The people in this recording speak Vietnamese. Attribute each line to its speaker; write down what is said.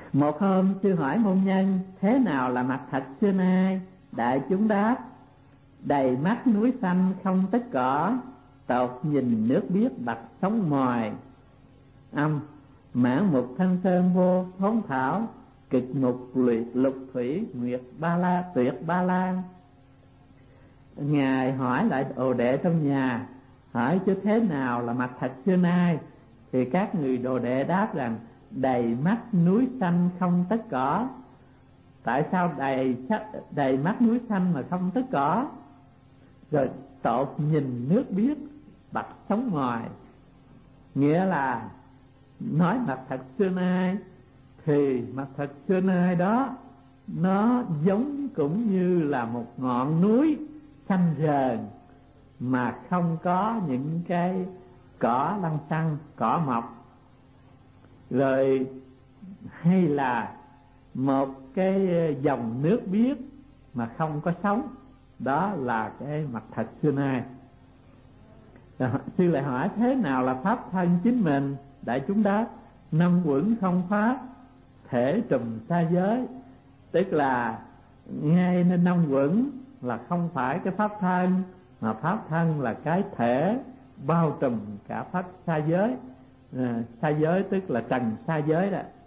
Speaker 1: Một hôm sư hỏi môn nhân thế nào là mặt thật xưa nay, đại chúng đáp: đầy mắt núi xanh không tất cỏ, tột nhìn nước biếc bạch sóng mòi. Âm: mãn mục thanh sơn vô thốn thảo, cực mục lục thủy nguyệt ba la tuyệt ba la. Ngài hỏi lại đồ đệ trong nhà, hỏi chứ thế nào là mặt thật xưa nay, thì các người đồ đệ đáp rằng đầy mắt núi xanh không tất cỏ. Tại sao đầy mắt núi xanh mà không tất cỏ? Rồi tột nhìn nước biếc bạch sóng ngoài. Nghĩa là nói mặt thật xưa nay thì mặt thật xưa nay đó nó giống cũng như là một ngọn núi xanh rờn mà không có những cái cỏ lăng xăng, cỏ mọc. Rồi hay là một cái dòng nước biếc mà không có sóng, đó là cái mặt thật xưa nay. Sư lại hỏi thế nào là pháp thân chính mình, đại chúng đáp: năm uẩn không pháp, thể trùm xa giới. Tức là ngay nên năm uẩn là không phải cái pháp thân, mà pháp thân là cái thể bao trùm cả pháp xa giới. Xa giới tức là trần xa giới đó.